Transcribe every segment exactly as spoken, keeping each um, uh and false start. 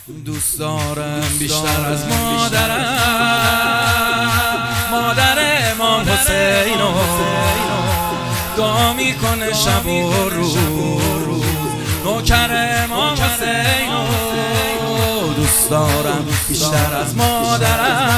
دوست دارم بیشتر از مادرم، مادر امام حسین و دعا میکنه شب و روز، نوکر امام حسین و دوست دارم بیشتر از مادرم،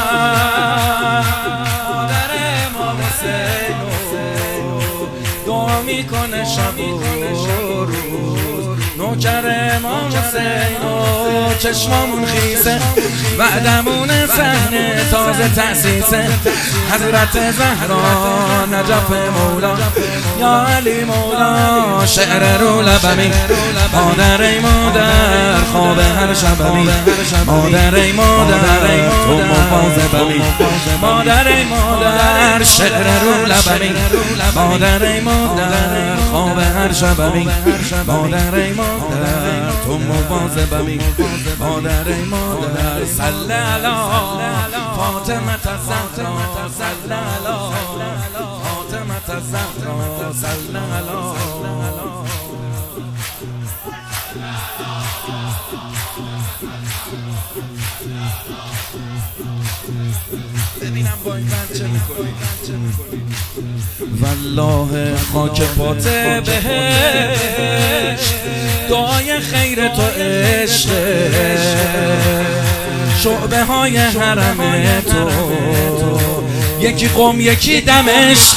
مادر امام حسین و دعا میکنه شب و روز، نوکر امام حسین و چشمامون خیسه، بعدمون صحنه تازه تأسیسه، حضرت زهرا نجف مولا یا علی مولا، شعر رو لبمی، مادر ای مادر خواب هر شبمی، مادر ای مادر تو مواظبمی، مادر ای مادر شعر رو لبمی، مادر ای مادر خواب هر شبمی، مادر ای مادر تو مواظبمی، مادر ای مادر صلی علی فاطمه الزهرا، صلی علی فاطمه الزهرا، صلی علی. ببینم با این بند چه میکنی، والله خاک پات بهش، دعای خیر تو عشق، شعبه های حرم تو یکی قم یکی دمشق،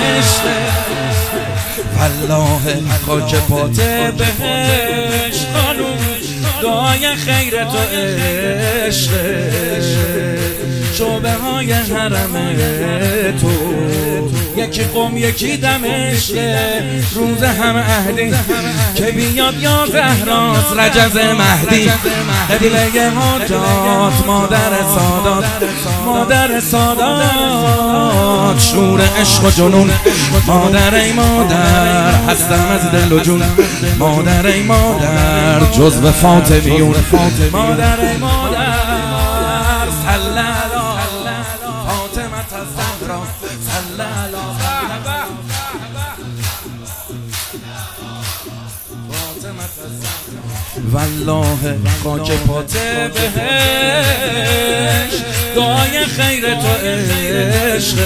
والله خاک پات بهش خانوم، دعای خیر تو عشق، شعبه های حرم تو یکی قم یکی دمشق، روز هم عهدی که بیاد یا زهراست رجز مهدی، قبله حاجات مادر سادات، مادر سادات شور عشق و جنون، مادر ای مادر هستم از دل و جون، مادر ای مادر جزو فاطمیون، مادر ای مادر صلی علی فاطمه الزهرا، صلی علی فاطمه الزهرا، والله خاک پات بهش، دعای خیر تو عشق،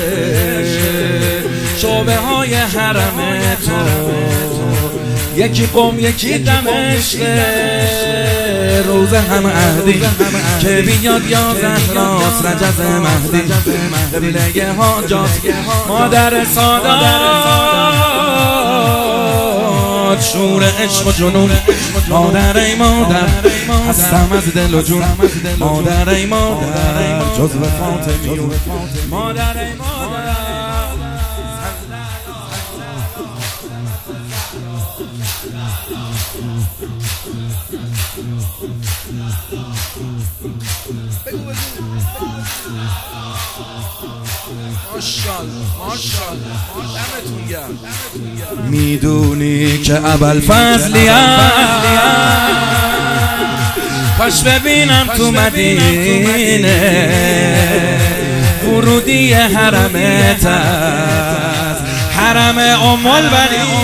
شعبه های حرم تو یکی قم یکی دمشق، روز هم عهدی که بیاد یا زهراست رجز مهدی، قبله حاجات مادر سادات شور عشق و جنون، مادر ای مادر هستم از دل و جون، مادر ای مادر جزو فاطمیون، مادر ای مادر میدونی که ابوالفضلیم، کاش ببینم تو مدینه ورودی حرمت، حرم ام البنین،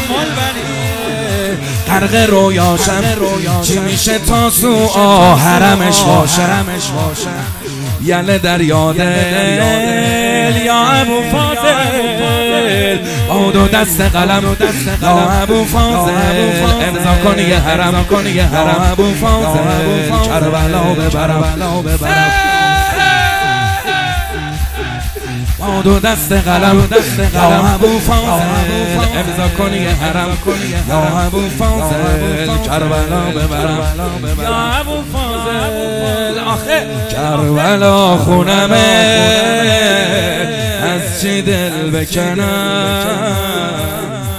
غرق رویاشم چی میشه تا سو حرمش باشم، یله در یاد یا ابو فاضل، آد و دست قلم یا ابو فاضل، امضا کن یه حرم یا ابو فاضل، کربلا ببرم، آد و دست قلم یا ابو فاضل، امضا کن یه حرم یا ابو فاضل، کربلا ببرم یا ابو فاضل، آخه کربلا خونمه از چی دل بکنم،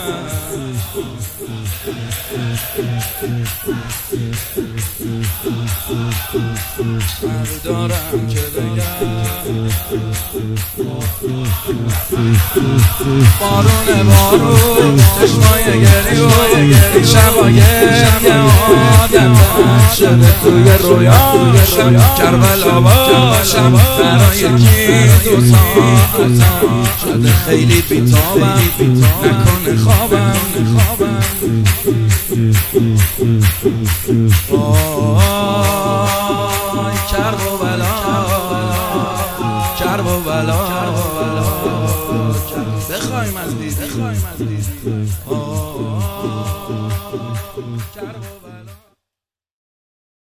دارم که بگم بارون بارون چشمای گریون، شبایم یه عادت شده توی رویاشم، کربلا باشم برای یکی دو ساعتم، شده خیلی بیتابم نکنه خوابم، آه کرب و بلا بخوایم از دید